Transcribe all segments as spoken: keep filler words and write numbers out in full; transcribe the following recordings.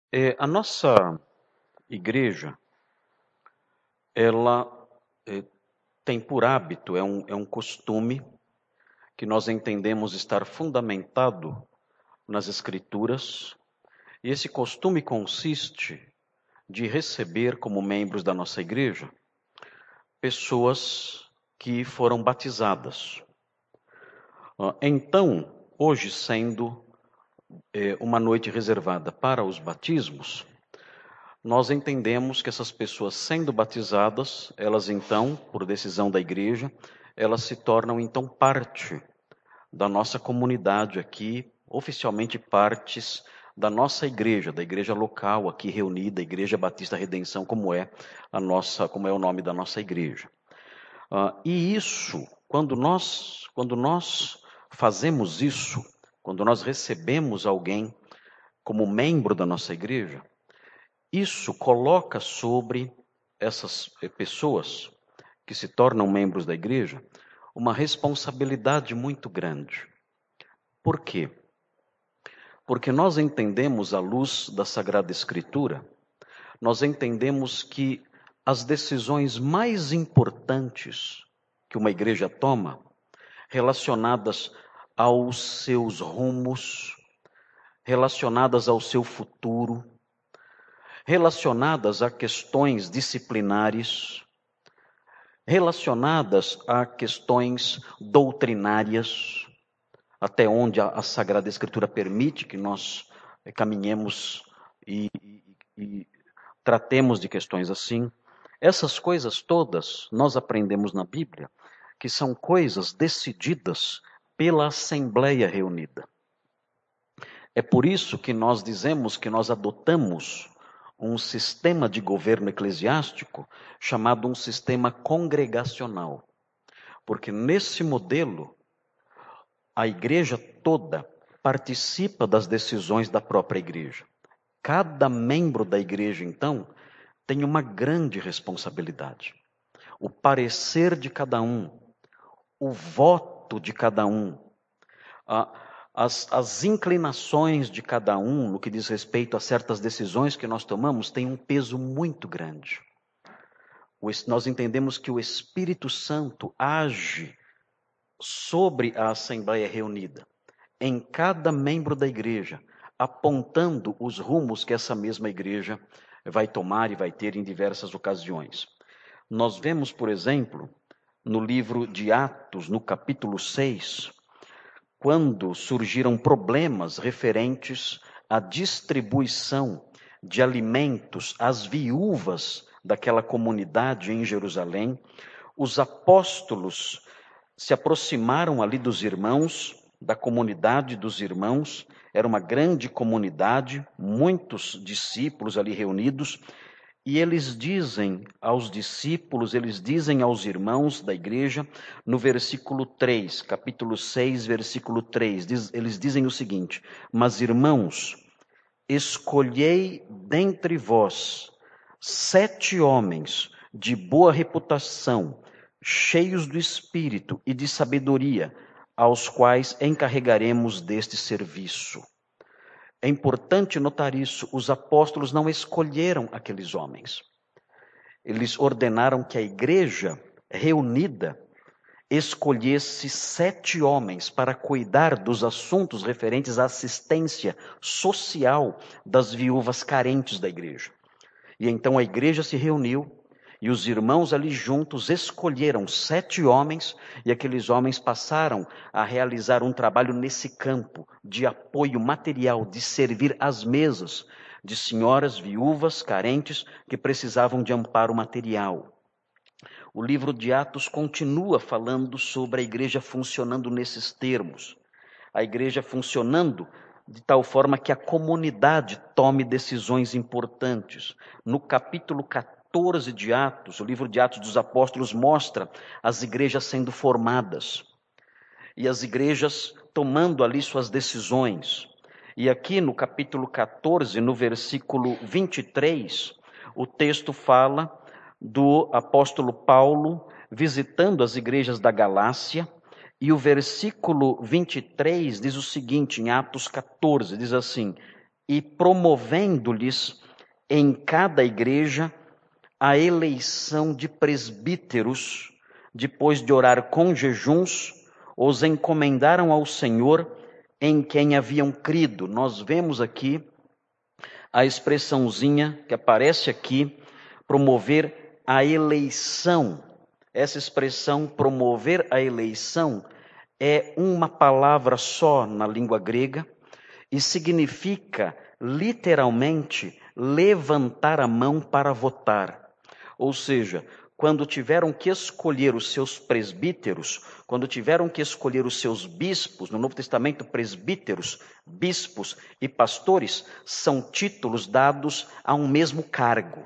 É, a nossa igreja, ela é, tem por hábito, é um, é um costume que nós entendemos estar fundamentado nas Escrituras, e esse costume consiste de receber como membros da nossa igreja pessoas que foram batizadas. Ah, Então, hoje sendo é, uma noite reservada para os batismos, nós entendemos que essas pessoas sendo batizadas, elas então, por decisão da igreja, elas se tornam então parte da nossa comunidade aqui, oficialmente partes da nossa igreja, da igreja local aqui reunida, a Igreja Batista Redenção, como é a nossa, como é o nome da nossa igreja. Ah, e isso, quando nós, quando nós fazemos isso, quando nós recebemos alguém como membro da nossa igreja, isso coloca sobre essas pessoas que se tornam membros da igreja uma responsabilidade muito grande. Por quê? Porque nós entendemos, à luz da Sagrada Escritura, nós entendemos que as decisões mais importantes que uma igreja toma, relacionadas aos seus rumos, relacionadas ao seu futuro, relacionadas a questões disciplinares, relacionadas a questões doutrinárias, até onde a, a Sagrada Escritura permite que nós eh, caminhemos e, e, e tratemos de questões assim. Essas coisas todas nós aprendemos na Bíblia, que são coisas decididas pela Assembleia reunida. É por isso que nós dizemos que nós adotamos um sistema de governo eclesiástico chamado um sistema congregacional. Porque nesse modelo, a igreja toda participa das decisões da própria igreja. Cada membro da igreja, então, tem uma grande responsabilidade. O parecer de cada um, o voto de cada um, a, as, as inclinações de cada um no que diz respeito a certas decisões que nós tomamos têm um peso muito grande. O, nós entendemos que o Espírito Santo age sobre a Assembleia reunida, em cada membro da igreja, apontando os rumos que essa mesma igreja vai tomar e vai ter em diversas ocasiões. Nós vemos, por exemplo, no livro de Atos, no capítulo seis, quando surgiram problemas referentes à distribuição de alimentos às viúvas daquela comunidade em Jerusalém, os apóstolos se aproximaram ali dos irmãos, da comunidade dos irmãos, era uma grande comunidade, muitos discípulos ali reunidos, e eles dizem aos discípulos, eles dizem aos irmãos da igreja, no versículo três, capítulo seis, versículo três, diz, eles dizem o seguinte: mas irmãos, escolhei dentre vós sete homens de boa reputação, cheios do Espírito e de sabedoria, aos quais encarregaremos deste serviço. É importante notar isso, os apóstolos não escolheram aqueles homens. Eles ordenaram que a igreja reunida escolhesse sete homens para cuidar dos assuntos referentes à assistência social das viúvas carentes da igreja. E então a igreja se reuniu, e os irmãos ali juntos escolheram sete homens, e aqueles homens passaram a realizar um trabalho nesse campo de apoio material, de servir às mesas de senhoras viúvas carentes que precisavam de amparo material. O livro de Atos continua falando sobre a igreja funcionando nesses termos. A igreja funcionando de tal forma que a comunidade tome decisões importantes. No capítulo catorze de Atos, o livro de Atos dos Apóstolos mostra as igrejas sendo formadas e as igrejas tomando ali suas decisões. E aqui no capítulo catorze, no versículo vinte e três, o texto fala do apóstolo Paulo visitando as igrejas da Galácia. E o versículo vinte e três diz o seguinte, em Atos catorze, diz assim: e promovendo-lhes em cada igreja a eleição de presbíteros, depois de orar com jejuns, os encomendaram ao Senhor em quem haviam crido. Nós vemos aqui a expressãozinha que aparece aqui, promover a eleição. Essa expressão, promover a eleição, é uma palavra só na língua grega e significa, literalmente, levantar a mão para votar. Ou seja, quando tiveram que escolher os seus presbíteros, quando tiveram que escolher os seus bispos, no Novo Testamento, presbíteros, bispos e pastores, são títulos dados a um mesmo cargo.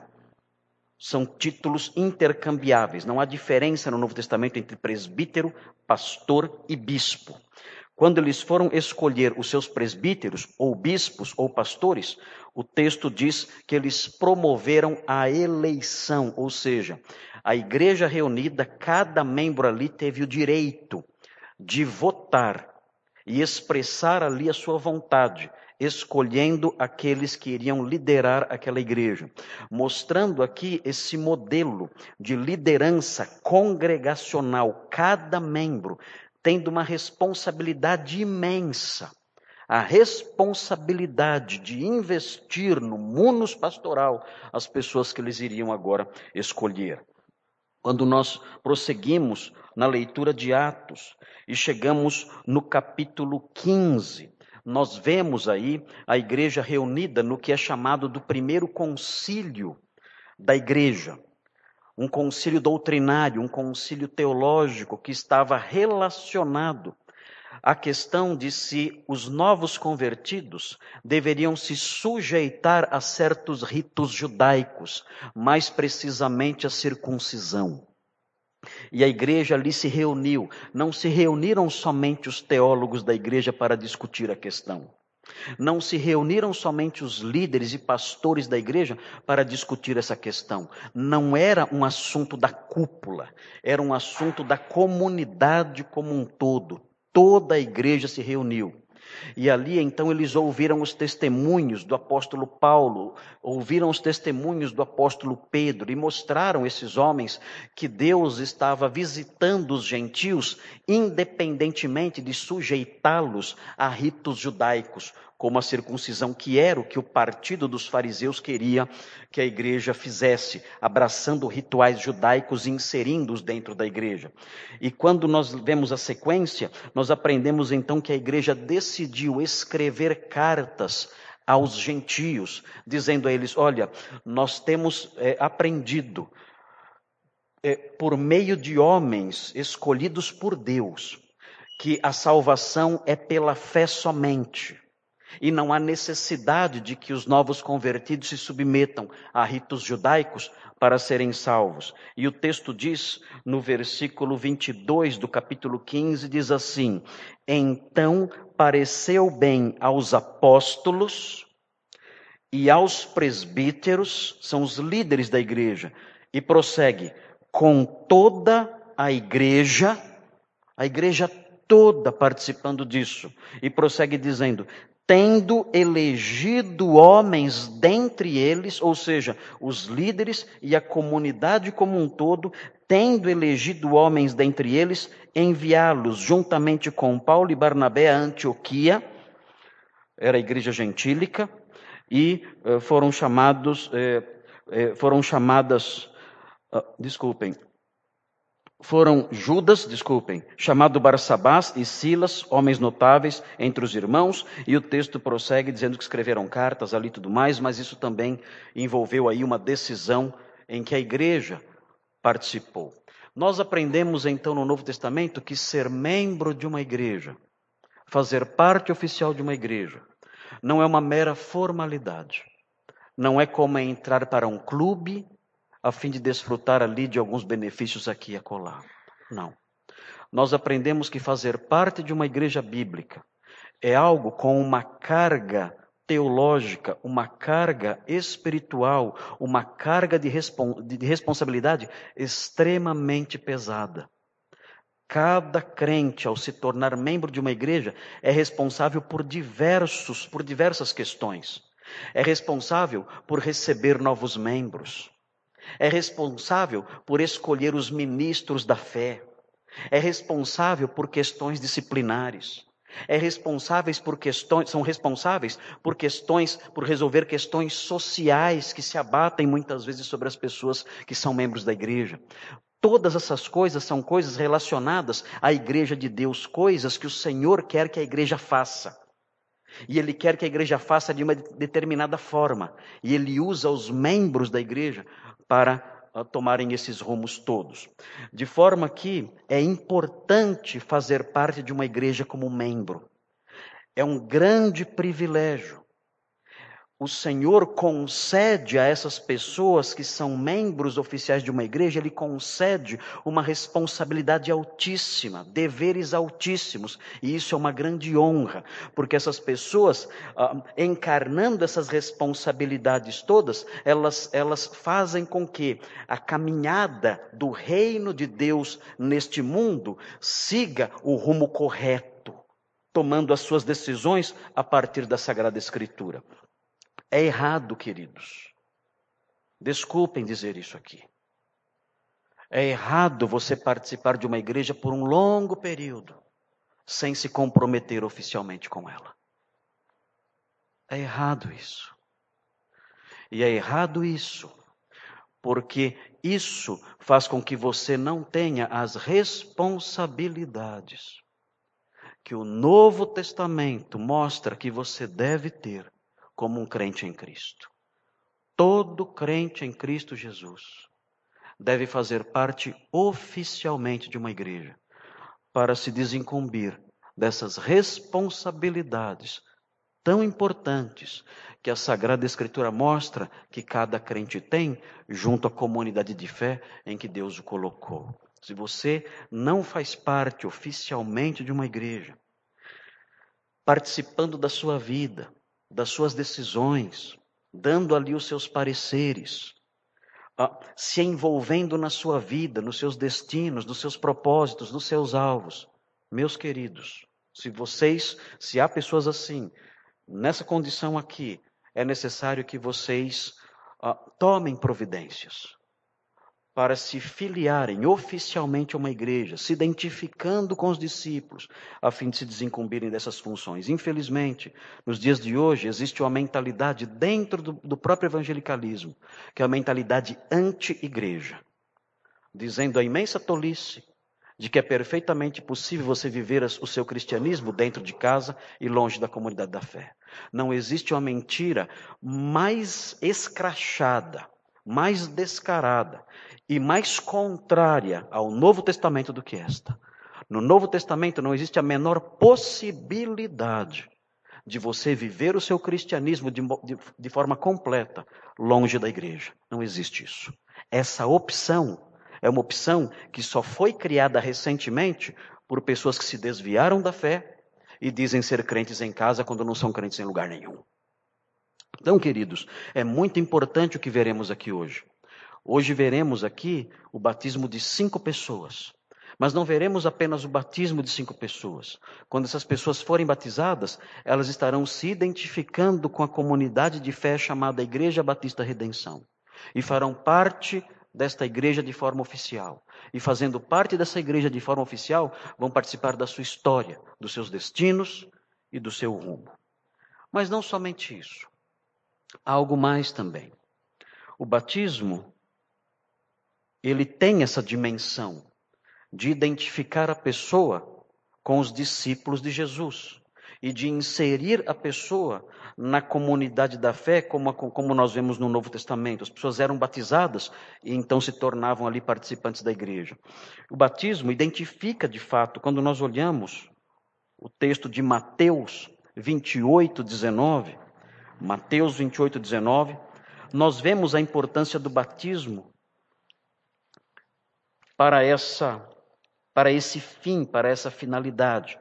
São títulos intercambiáveis. Não há diferença no Novo Testamento entre presbítero, pastor e bispo. Quando eles foram escolher os seus presbíteros, ou bispos, ou pastores, o texto diz que eles promoveram a eleição, ou seja, a igreja reunida, cada membro ali teve o direito de votar e expressar ali a sua vontade, escolhendo aqueles que iriam liderar aquela igreja, mostrando aqui esse modelo de liderança congregacional, cada membro tendo uma responsabilidade imensa, a responsabilidade de investir no munus pastoral as pessoas que eles iriam agora escolher. Quando nós prosseguimos na leitura de Atos e chegamos no capítulo quinze, nós vemos aí a igreja reunida no que é chamado do primeiro concílio da igreja. Um concílio doutrinário, um concílio teológico que estava relacionado à questão de se os novos convertidos deveriam se sujeitar a certos ritos judaicos, mais precisamente a circuncisão. E a igreja ali se reuniu. Não se reuniram somente os teólogos da igreja para discutir a questão. Não se reuniram somente os líderes e pastores da igreja para discutir essa questão. Não era um assunto da cúpula, era um assunto da comunidade como um todo. Toda a igreja se reuniu. E ali então eles ouviram os testemunhos do apóstolo Paulo, ouviram os testemunhos do apóstolo Pedro e mostraram esses homens que Deus estava visitando os gentios independentemente de sujeitá-los a ritos judaicos, como a circuncisão, que era o que o partido dos fariseus queria que a igreja fizesse, abraçando rituais judaicos e inserindo-os dentro da igreja. E quando nós vemos a sequência, nós aprendemos então que a igreja decidiu escrever cartas aos gentios, dizendo a eles, olha, nós temos é, aprendido, é, por meio de homens escolhidos por Deus, que a salvação é pela fé somente. E não há necessidade de que os novos convertidos se submetam a ritos judaicos para serem salvos. E o texto diz, no versículo vinte e dois do capítulo quinze, diz assim, então pareceu bem aos apóstolos e aos presbíteros, são os líderes da igreja, e prossegue, com toda a igreja, a igreja toda participando disso, e prossegue dizendo, tendo elegido homens dentre eles, ou seja, os líderes e a comunidade como um todo, tendo elegido homens dentre eles, enviá-los juntamente com Paulo e Barnabé a Antioquia, era a igreja gentílica, e eh, foram chamados, eh, eh, foram chamadas, uh, desculpem, Foram Judas, desculpem, chamado Barsabás e Silas, homens notáveis entre os irmãos, e o texto prossegue dizendo que escreveram cartas ali e tudo mais, mas isso também envolveu aí uma decisão em que a igreja participou. Nós aprendemos então no Novo Testamento que ser membro de uma igreja, fazer parte oficial de uma igreja, não é uma mera formalidade, não é como entrar para um clube, a fim de desfrutar ali de alguns benefícios aqui e acolá. Não. Nós aprendemos que fazer parte de uma igreja bíblica é algo com uma carga teológica, uma carga espiritual, uma carga de, respons- de responsabilidade extremamente pesada. Cada crente, ao se tornar membro de uma igreja, é responsável por diversos, por diversas questões. É responsável por receber novos membros. É responsável por escolher os ministros da fé. É responsável por questões disciplinares. É responsáveis por questões, são responsáveis por questões, por resolver questões sociais que se abatem muitas vezes sobre as pessoas que são membros da igreja. Todas essas coisas são coisas relacionadas à igreja de Deus, coisas que o Senhor quer que a igreja faça. E Ele quer que a igreja faça de uma determinada forma. E Ele usa os membros da igreja para uh, tomarem esses rumos todos. De forma que é importante fazer parte de uma igreja como membro. É um grande privilégio. O Senhor concede a essas pessoas que são membros oficiais de uma igreja, Ele concede uma responsabilidade altíssima, deveres altíssimos. E isso é uma grande honra, porque essas pessoas, ah, encarnando essas responsabilidades todas, elas, elas fazem com que a caminhada do reino de Deus neste mundo siga o rumo correto, tomando as suas decisões a partir da Sagrada Escritura. É errado, queridos. Desculpem dizer isso aqui. É errado você participar de uma igreja por um longo período, sem se comprometer oficialmente com ela. É errado isso. E é errado isso, porque isso faz com que você não tenha as responsabilidades que o Novo Testamento mostra que você deve ter como um crente em Cristo. Todo crente em Cristo Jesus deve fazer parte oficialmente de uma igreja para se desincumbir dessas responsabilidades tão importantes que a Sagrada Escritura mostra que cada crente tem junto à comunidade de fé em que Deus o colocou. Se você não faz parte oficialmente de uma igreja, participando da sua vida, das suas decisões, dando ali os seus pareceres, ah, se envolvendo na sua vida, nos seus destinos, nos seus propósitos, nos seus alvos. Meus queridos, se vocês, se há pessoas assim, nessa condição aqui, é necessário que vocês ah, tomem providências para se filiarem oficialmente a uma igreja, se identificando com os discípulos, a fim de se desincumbirem dessas funções. Infelizmente, nos dias de hoje, existe uma mentalidade dentro do, do próprio evangelicalismo, que é a mentalidade anti-igreja, dizendo a imensa tolice de que é perfeitamente possível você viver o seu cristianismo dentro de casa e longe da comunidade da fé. Não existe uma mentira mais escrachada, mais descarada e mais contrária ao Novo Testamento do que esta. No Novo Testamento não existe a menor possibilidade de você viver o seu cristianismo de, de, de forma completa, longe da igreja. Não existe isso. Essa opção é uma opção que só foi criada recentemente por pessoas que se desviaram da fé e dizem ser crentes em casa quando não são crentes em lugar nenhum. Então, queridos, é muito importante o que veremos aqui hoje. Hoje veremos aqui o batismo de cinco pessoas. Mas não veremos apenas o batismo de cinco pessoas. Quando essas pessoas forem batizadas, elas estarão se identificando com a comunidade de fé chamada Igreja Batista Redenção. E farão parte desta igreja de forma oficial. E fazendo parte dessa igreja de forma oficial, vão participar da sua história, dos seus destinos e do seu rumo. Mas não somente isso. Há algo mais também. O batismo, ele tem essa dimensão de identificar a pessoa com os discípulos de Jesus e de inserir a pessoa na comunidade da fé, como, como nós vemos no Novo Testamento. As pessoas eram batizadas e então se tornavam ali participantes da igreja. O batismo identifica, de fato, quando nós olhamos o texto de Mateus vinte e oito, dezenove, Mateus vinte e oito, dezenove, nós vemos a importância do batismo para essa, para esse fim, para essa finalidade.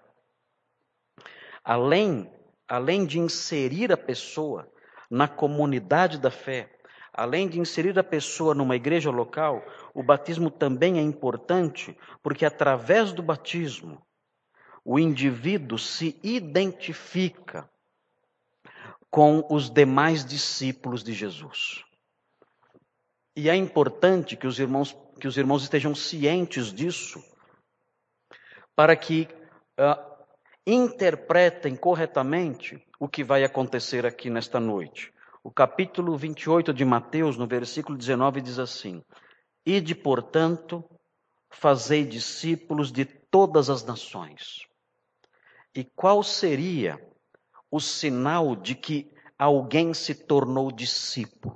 Além, além de inserir a pessoa na comunidade da fé, além de inserir a pessoa numa igreja local, o batismo também é importante porque através do batismo o indivíduo se identifica com os demais discípulos de Jesus. E é importante que os irmãos, que os irmãos estejam cientes disso, para que uh, interpretem corretamente o que vai acontecer aqui nesta noite. O capítulo vinte e oito de Mateus, no versículo dezenove, diz assim: Ide, portanto, fazei discípulos de todas as nações. E qual seria o sinal de que alguém se tornou discípulo?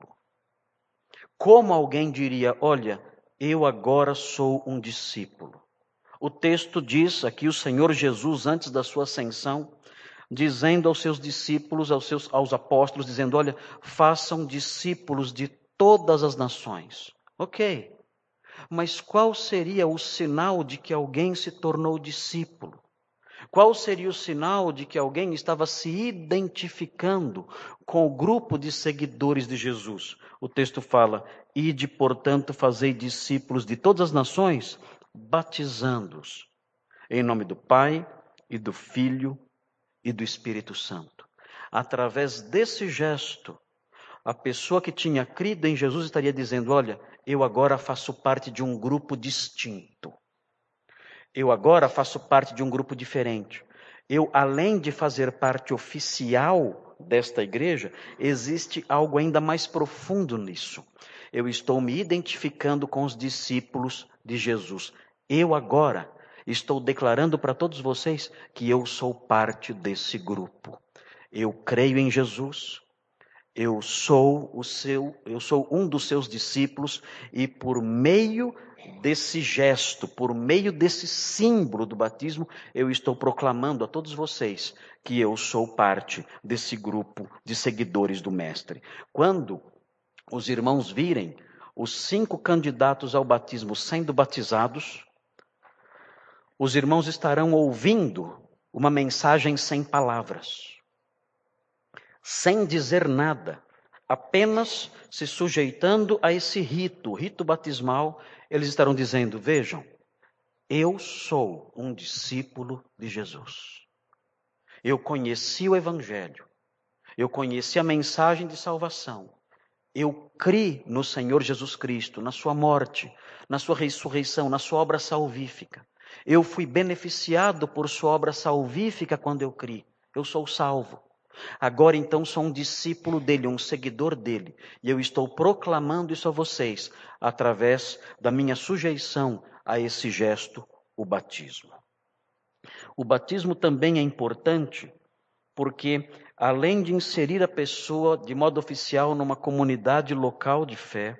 Como alguém diria, olha, eu agora sou um discípulo? O texto diz aqui, o Senhor Jesus, antes da sua ascensão, dizendo aos seus discípulos, aos, seus, aos apóstolos, dizendo, olha, façam discípulos de todas as nações. Ok, mas qual seria o sinal de que alguém se tornou discípulo? Qual seria o sinal de que alguém estava se identificando com o grupo de seguidores de Jesus? O texto fala, ide, portanto, fazei discípulos de todas as nações, batizando-os em nome do Pai e do Filho e do Espírito Santo. Através desse gesto, a pessoa que tinha crido em Jesus estaria dizendo, olha, eu agora faço parte de um grupo distinto. Eu agora faço parte de um grupo diferente. Eu, além de fazer parte oficial desta igreja, existe algo ainda mais profundo nisso. Eu estou me identificando com os discípulos de Jesus. Eu agora estou declarando para todos vocês que eu sou parte desse grupo. Eu creio em Jesus. Eu sou o seu, eu sou um dos seus discípulos e por meio desse gesto, por meio desse símbolo do batismo, eu estou proclamando a todos vocês que eu sou parte desse grupo de seguidores do Mestre. Quando os irmãos virem os cinco candidatos ao batismo sendo batizados, os irmãos estarão ouvindo uma mensagem sem palavras, sem dizer nada, apenas se sujeitando a esse rito, o rito batismal. Eles estarão dizendo, vejam, eu sou um discípulo de Jesus. Eu conheci o Evangelho. Eu conheci a mensagem de salvação. Eu criei no Senhor Jesus Cristo, na sua morte, na sua ressurreição, na sua obra salvífica. Eu fui beneficiado por sua obra salvífica quando eu criei. Eu sou salvo. Agora então sou um discípulo dele, um seguidor dele. E eu estou proclamando isso a vocês, através da minha sujeição a esse gesto, o batismo. O batismo também é importante, porque além de inserir a pessoa de modo oficial numa comunidade local de fé,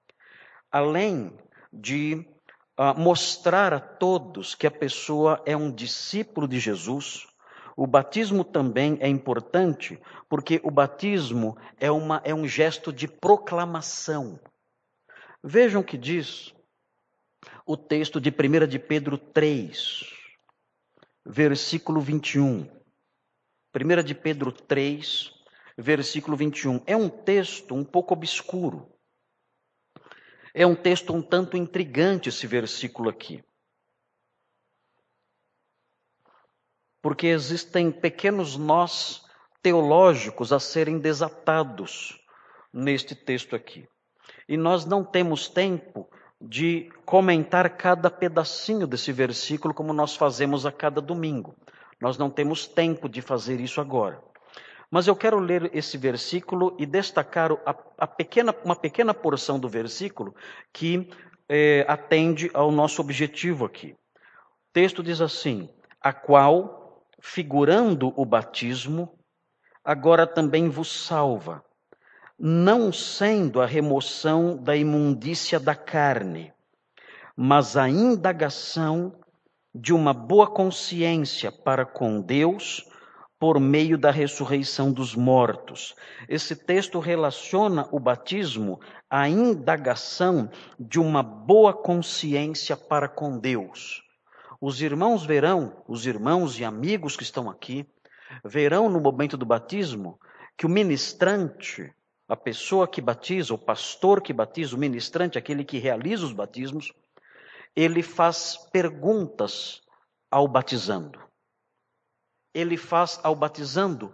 além de uh, mostrar a todos que a pessoa é um discípulo de Jesus, o batismo também é importante, porque o batismo é, uma, é um gesto de proclamação. Vejam o que diz o texto de primeira de Pedro três, versículo vinte e um. primeira de Pedro três, versículo vinte e um. É um texto um pouco obscuro. É um texto um tanto intrigante esse versículo aqui. Porque existem pequenos nós teológicos a serem desatados neste texto aqui. E nós não temos tempo de comentar cada pedacinho desse versículo como nós fazemos a cada domingo. Nós não temos tempo de fazer isso agora. Mas eu quero ler esse versículo e destacar a, a pequena, uma pequena porção do versículo que eh, atende ao nosso objetivo aqui. O texto diz assim, a qual, figurando o batismo, agora também vos salva, não sendo a remoção da imundícia da carne, mas a indagação de uma boa consciência para com Deus por meio da ressurreição dos mortos. Esse texto relaciona o batismo à indagação de uma boa consciência para com Deus. Os irmãos verão, os irmãos e amigos que estão aqui, verão no momento do batismo que o ministrante, a pessoa que batiza, o pastor que batiza, o ministrante, aquele que realiza os batismos, ele faz perguntas ao batizando. Ele faz ao batizando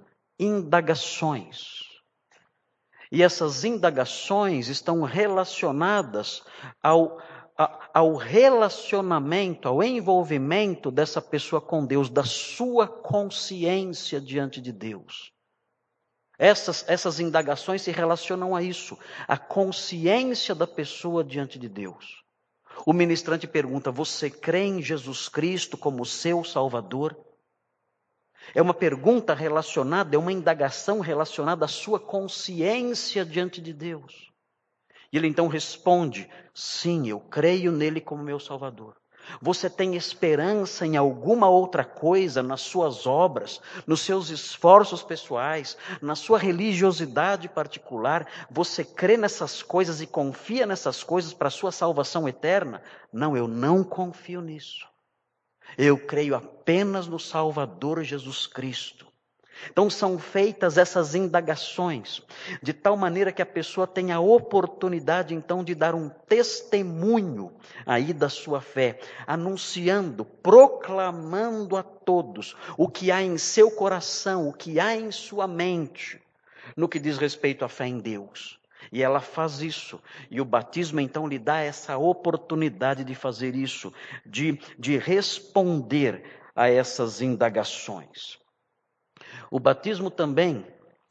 indagações. E essas indagações estão relacionadas ao, a, ao relacionamento, ao envolvimento dessa pessoa com Deus, da sua consciência diante de Deus. Essas, essas indagações se relacionam a isso, a consciência da pessoa diante de Deus. O ministrante pergunta: você crê em Jesus Cristo como seu Salvador? É uma pergunta relacionada, é uma indagação relacionada à sua consciência diante de Deus. E ele então responde: sim, eu creio nele como meu Salvador. Você tem esperança em alguma outra coisa, nas suas obras, nos seus esforços pessoais, na sua religiosidade particular? Você crê nessas coisas e confia nessas coisas para a sua salvação eterna? Não, eu não confio nisso. Eu creio apenas no Salvador Jesus Cristo. Então são feitas essas indagações, de tal maneira que a pessoa tem a oportunidade então de dar um testemunho aí da sua fé, anunciando, proclamando a todos o que há em seu coração, o que há em sua mente, no que diz respeito à fé em Deus. E ela faz isso, e o batismo então lhe dá essa oportunidade de fazer isso, de, de responder a essas indagações. O batismo também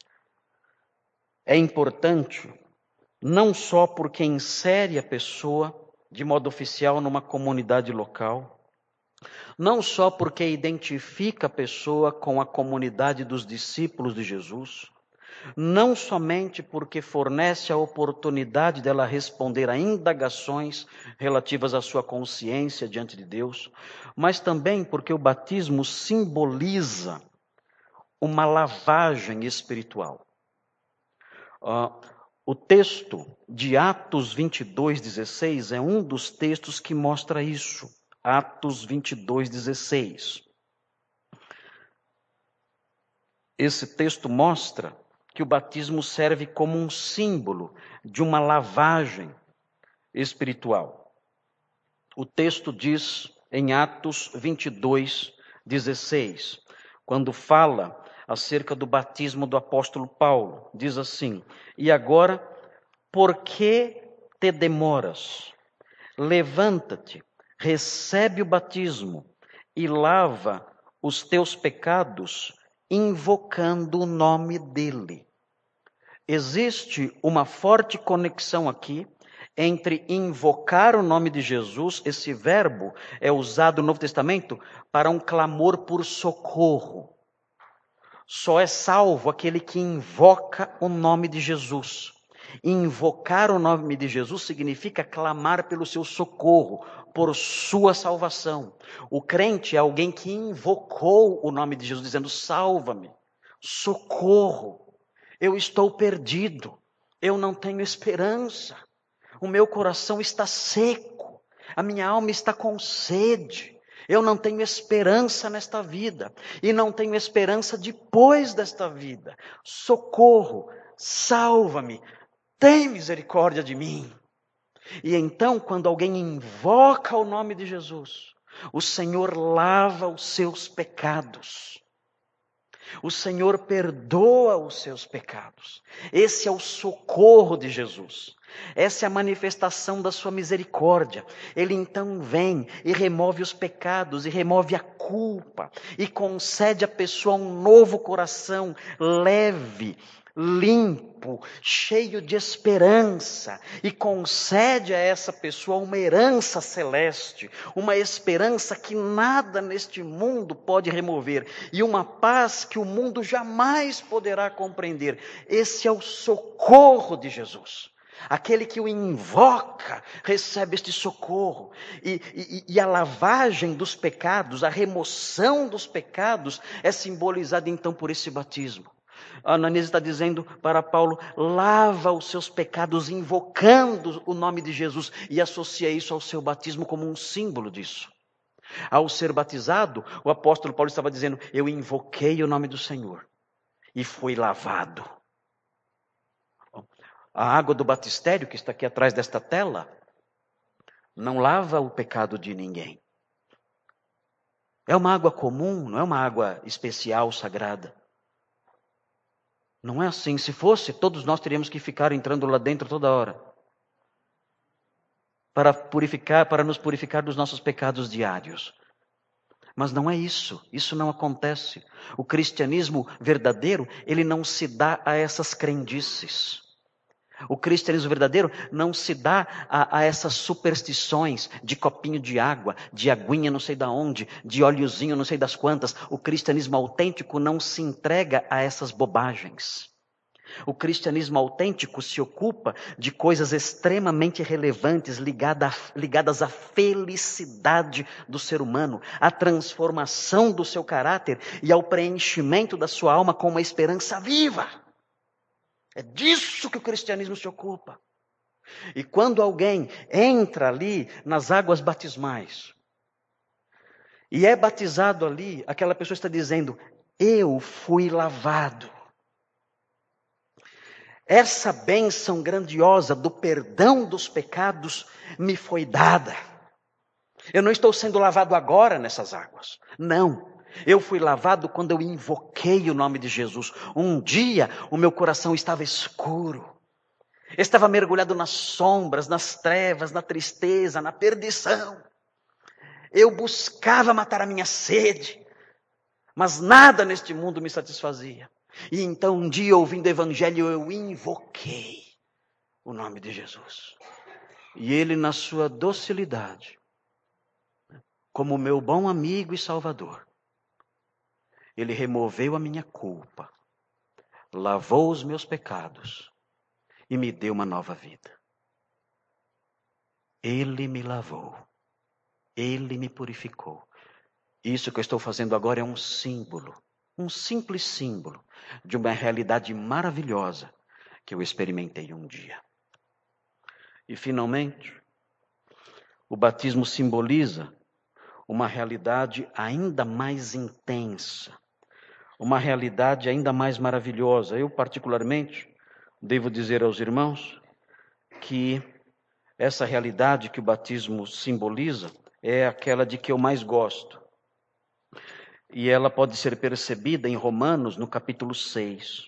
é importante, não só porque insere a pessoa de modo oficial numa comunidade local, não só porque identifica a pessoa com a comunidade dos discípulos de Jesus, não somente porque fornece a oportunidade dela responder a indagações relativas à sua consciência diante de Deus, mas também porque o batismo simboliza uma lavagem espiritual. Uh, o texto de Atos vinte e dois, dezesseis é um dos textos que mostra isso. Atos vinte e dois, dezesseis. Esse texto mostra que o batismo serve como um símbolo de uma lavagem espiritual. O texto diz em Atos vinte e dois, dezesseis, quando fala acerca do batismo do apóstolo Paulo, diz assim: e agora, por que te demoras? Levanta-te, recebe o batismo e lava os teus pecados, invocando o nome dele. Existe uma forte conexão aqui entre invocar o nome de Jesus. Esse verbo é usado no Novo Testamento para um clamor por socorro. Só é salvo aquele que invoca o nome de Jesus. Invocar o nome de Jesus significa clamar pelo seu socorro, por sua salvação. O crente é alguém que invocou o nome de Jesus, dizendo: salva-me, socorro, eu estou perdido, eu não tenho esperança, o meu coração está seco, a minha alma está com sede. Eu não tenho esperança nesta vida, e não tenho esperança depois desta vida. Socorro, salva-me, tem misericórdia de mim. E então, quando alguém invoca o nome de Jesus, o Senhor lava os seus pecados. O Senhor perdoa os seus pecados. Esse é o socorro de Jesus. Essa é a manifestação da sua misericórdia. Ele então vem e remove os pecados, e remove a culpa, e concede à pessoa um novo coração leve, limpo, cheio de esperança, e concede a essa pessoa uma herança celeste, uma esperança que nada neste mundo pode remover, e uma paz que o mundo jamais poderá compreender. Esse é o socorro de Jesus. Aquele que o invoca recebe este socorro, e, e, e a lavagem dos pecados, a remoção dos pecados é simbolizada então por esse batismo. Ananias está dizendo para Paulo: lava os seus pecados invocando o nome de Jesus, e associa isso ao seu batismo como um símbolo disso. Ao ser batizado, o apóstolo Paulo estava dizendo: eu invoquei o nome do Senhor e fui lavado. A água do batistério, que está aqui atrás desta tela, não lava o pecado de ninguém. É uma água comum, não é uma água especial, sagrada. Não é assim. Se fosse, todos nós teríamos que ficar entrando lá dentro toda hora. Para purificar, para nos purificar dos nossos pecados diários. Mas não é isso. Isso não acontece. O cristianismo verdadeiro, ele não se dá a essas crendices. O cristianismo verdadeiro não se dá a, a essas superstições de copinho de água, de aguinha não sei da onde, de óleozinho não sei das quantas. O cristianismo autêntico não se entrega a essas bobagens. O cristianismo autêntico se ocupa de coisas extremamente relevantes ligada, ligadas à felicidade do ser humano, à transformação do seu caráter e ao preenchimento da sua alma com uma esperança viva. É disso que o cristianismo se ocupa. E quando alguém entra ali nas águas batismais e é batizado ali, aquela pessoa está dizendo: eu fui lavado. Essa bênção grandiosa do perdão dos pecados me foi dada. Eu não estou sendo lavado agora nessas águas. Não. Eu fui lavado quando eu invoquei o nome de Jesus. Um dia o meu coração estava escuro. Estava mergulhado nas sombras, nas trevas, na tristeza, na perdição. Eu buscava matar a minha sede. Mas nada neste mundo me satisfazia. E então um dia, ouvindo o evangelho, eu invoquei o nome de Jesus. E ele, na sua docilidade, como meu bom amigo e salvador, ele removeu a minha culpa, lavou os meus pecados e me deu uma nova vida. Ele me lavou, ele me purificou. Isso que eu estou fazendo agora é um símbolo, um simples símbolo de uma realidade maravilhosa que eu experimentei um dia. E finalmente, o batismo simboliza uma realidade ainda mais intensa, uma realidade ainda mais maravilhosa. Eu, particularmente, devo dizer aos irmãos que essa realidade que o batismo simboliza é aquela de que eu mais gosto. E ela pode ser percebida em Romanos, no capítulo seis.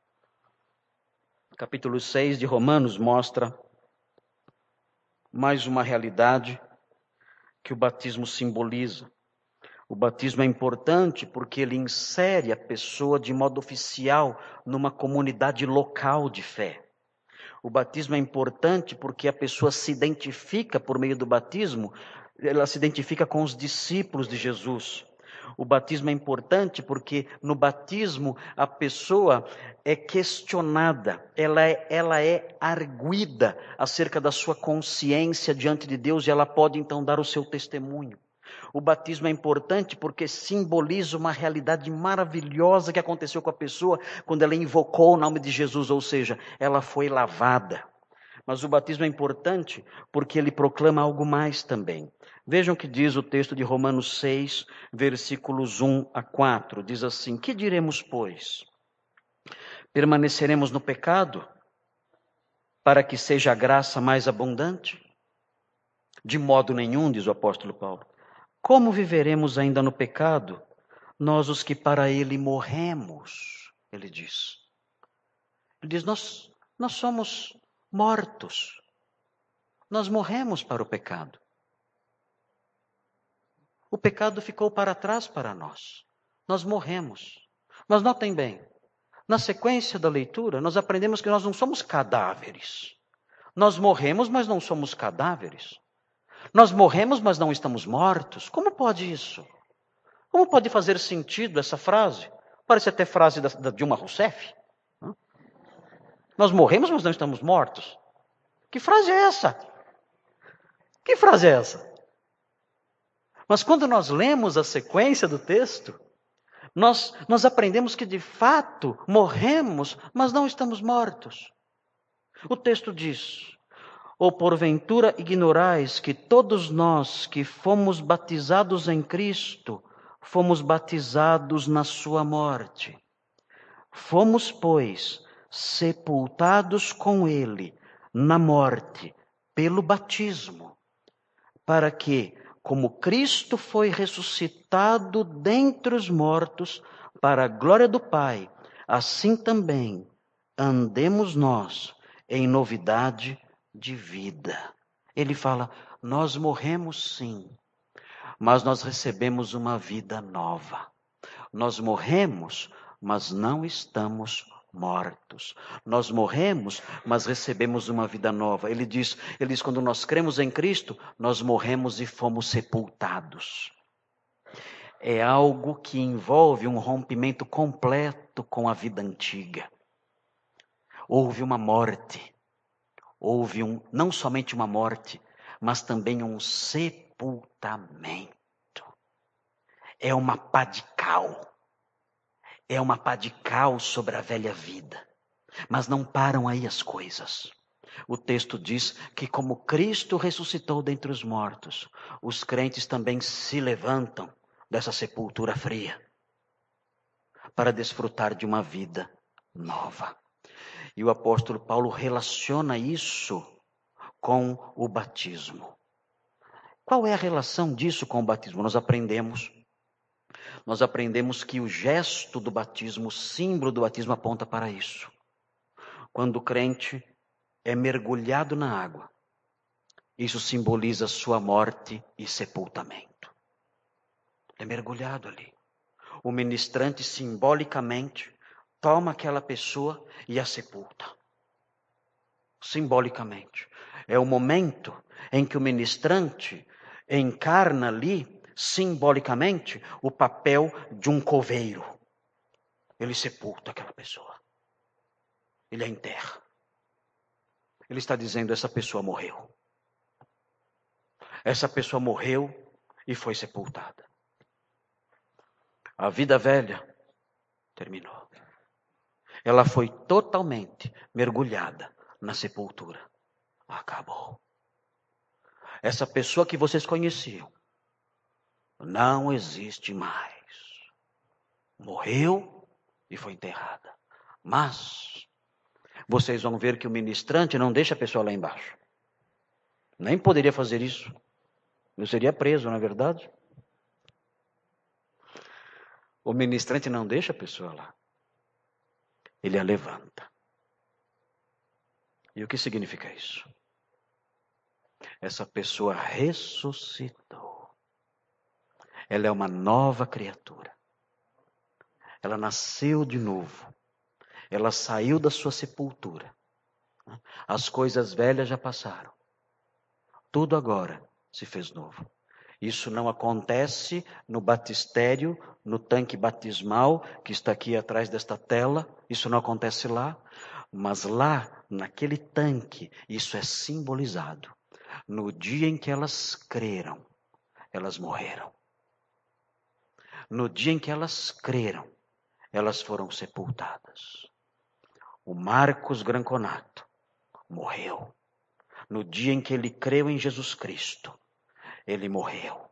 O capítulo seis de Romanos mostra mais uma realidade que o batismo simboliza. O batismo é importante porque ele insere a pessoa de modo oficial numa comunidade local de fé. O batismo é importante porque a pessoa se identifica por meio do batismo, ela se identifica com os discípulos de Jesus. O batismo é importante porque no batismo a pessoa é questionada, ela é, ela é arguida acerca da sua consciência diante de Deus e ela pode então dar o seu testemunho. O batismo é importante porque simboliza uma realidade maravilhosa que aconteceu com a pessoa quando ela invocou o nome de Jesus, ou seja, ela foi lavada. Mas o batismo é importante porque ele proclama algo mais também. Vejam o que diz o texto de Romanos seis, versículos um a quatro. Diz assim: que diremos, pois? Permaneceremos no pecado para que seja a graça mais abundante? De modo nenhum, diz o apóstolo Paulo. Como viveremos ainda no pecado, nós os que para ele morremos? Ele diz. Ele diz, nós, nós somos mortos. Nós morremos para o pecado. O pecado ficou para trás para nós. Nós morremos. Mas notem bem, na sequência da leitura, nós aprendemos que nós não somos cadáveres. Nós morremos, mas não somos cadáveres. Nós morremos, mas não estamos mortos. Como pode isso? Como pode fazer sentido essa frase? Parece até frase da, da Dilma Rousseff. Nós morremos, mas não estamos mortos. Que frase é essa? Que frase é essa? Mas quando nós lemos a sequência do texto, nós, nós aprendemos que de fato morremos, mas não estamos mortos. O texto diz: ou porventura ignorais que todos nós que fomos batizados em Cristo, fomos batizados na sua morte. Fomos, pois, sepultados com ele na morte, pelo batismo, para que, como Cristo foi ressuscitado dentre os mortos, para a glória do Pai, assim também andemos nós em novidade de vida. Ele fala, nós morremos sim, mas nós recebemos uma vida nova. Nós morremos, mas não estamos mortos. Nós morremos, mas recebemos uma vida nova. Ele diz, ele diz, quando nós cremos em Cristo, nós morremos e fomos sepultados. É algo que envolve um rompimento completo com a vida antiga. Houve uma morte. Houve um, não somente uma morte, mas também um sepultamento. É uma pá de cal. É uma pá de cal sobre a velha vida. Mas não param aí as coisas. O texto diz que como Cristo ressuscitou dentre os mortos, os crentes também se levantam dessa sepultura fria para desfrutar de uma vida nova. E o apóstolo Paulo relaciona isso com o batismo. Qual é a relação disso com o batismo? Nós aprendemos, nós aprendemos que o gesto do batismo, o símbolo do batismo aponta para isso. Quando o crente é mergulhado na água, isso simboliza sua morte e sepultamento. É mergulhado ali. O ministrante simbolicamente toma aquela pessoa e a sepulta. Simbolicamente. É o momento em que o ministrante encarna ali, simbolicamente, o papel de um coveiro. Ele sepulta aquela pessoa. Ele a enterra. Ele está dizendo, essa pessoa morreu. Essa pessoa morreu e foi sepultada. A vida velha terminou. Ela foi totalmente mergulhada na sepultura. Acabou. Essa pessoa que vocês conheciam não existe mais. Morreu e foi enterrada. Mas vocês vão ver que o ministrante não deixa a pessoa lá embaixo. Nem poderia fazer isso. Eu seria preso, não é verdade? O ministrante não deixa a pessoa lá. Ele a levanta. E o que significa isso? Essa pessoa ressuscitou. Ela é uma nova criatura. Ela nasceu de novo. Ela saiu da sua sepultura. As coisas velhas já passaram. Tudo agora se fez novo. Isso não acontece no batistério, no tanque batismal, que está aqui atrás desta tela. Isso não acontece lá. Mas lá, naquele tanque, isso é simbolizado. No dia em que elas creram, elas morreram. No dia em que elas creram, elas foram sepultadas. O Marcos Granconato morreu. No dia em que ele creu em Jesus Cristo, ele morreu.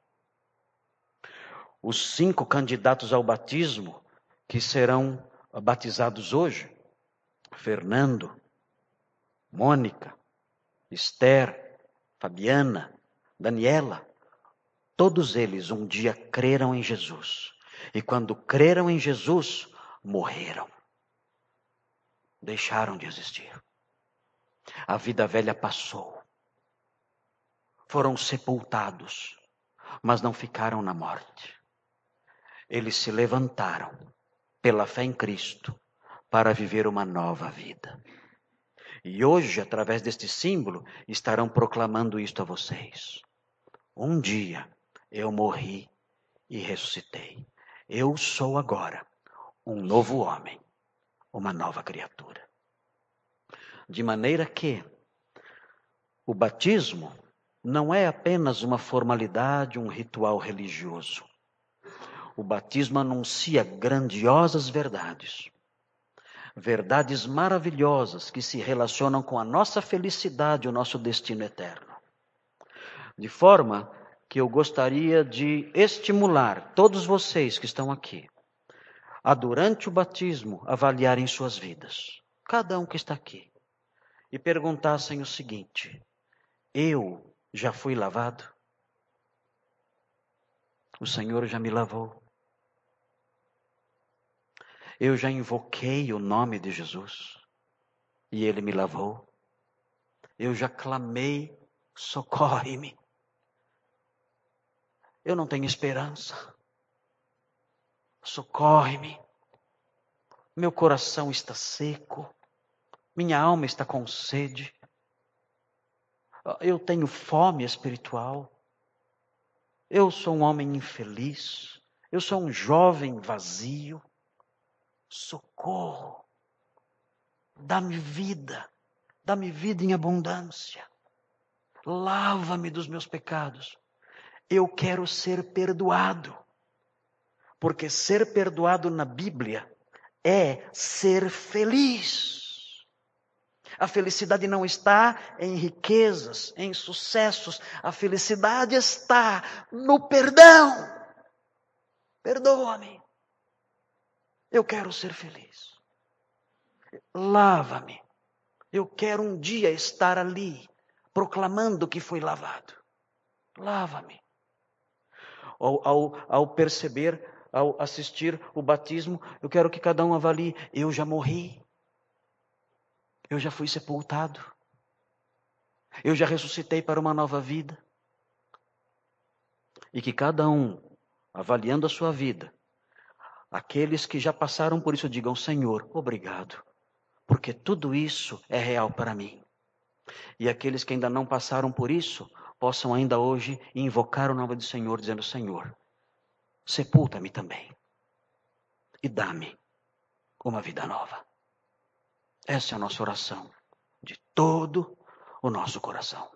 Os cinco candidatos ao batismo que serão batizados hoje, Fernando, Mônica, Esther, Fabiana, Daniela, todos eles um dia creram em Jesus. E quando creram em Jesus, morreram. Deixaram de existir. A vida velha passou. Foram sepultados, mas não ficaram na morte. Eles se levantaram pela fé em Cristo para viver uma nova vida. E hoje, através deste símbolo, estarão proclamando isto a vocês. Um dia eu morri e ressuscitei. Eu sou agora um novo homem, uma nova criatura. De maneira que o batismo não é apenas uma formalidade, um ritual religioso. O batismo anuncia grandiosas verdades. Verdades maravilhosas que se relacionam com a nossa felicidade, o nosso destino eterno. De forma que eu gostaria de estimular todos vocês que estão aqui a, durante o batismo, avaliarem suas vidas. Cada um que está aqui. E perguntassem o seguinte: eu já fui lavado? O Senhor já me lavou? Eu já invoquei o nome de Jesus e Ele me lavou. Eu já clamei, socorre-me. Eu não tenho esperança. Socorre-me. Meu coração está seco. Minha alma está com sede. Eu tenho fome espiritual. Eu sou um homem infeliz. Eu sou um jovem vazio. Socorro. Dá-me vida. Dá-me vida em abundância. Lava-me dos meus pecados. Eu quero ser perdoado. Porque ser perdoado na Bíblia é ser feliz. A felicidade não está em riquezas, em sucessos. A felicidade está no perdão. Perdoa-me. Eu quero ser feliz. Lava-me. Eu quero um dia estar ali, proclamando que fui lavado. Lava-me. Ao, ao, ao perceber, ao assistir o batismo, eu quero que cada um avalie. Eu já morri. Eu já fui sepultado. Eu já ressuscitei para uma nova vida. E que cada um, avaliando a sua vida, aqueles que já passaram por isso digam: Senhor, obrigado, porque tudo isso é real para mim. E aqueles que ainda não passaram por isso, possam ainda hoje invocar o nome do Senhor, dizendo: Senhor, sepulta-me também e dá-me uma vida nova. Essa é a nossa oração de todo o nosso coração.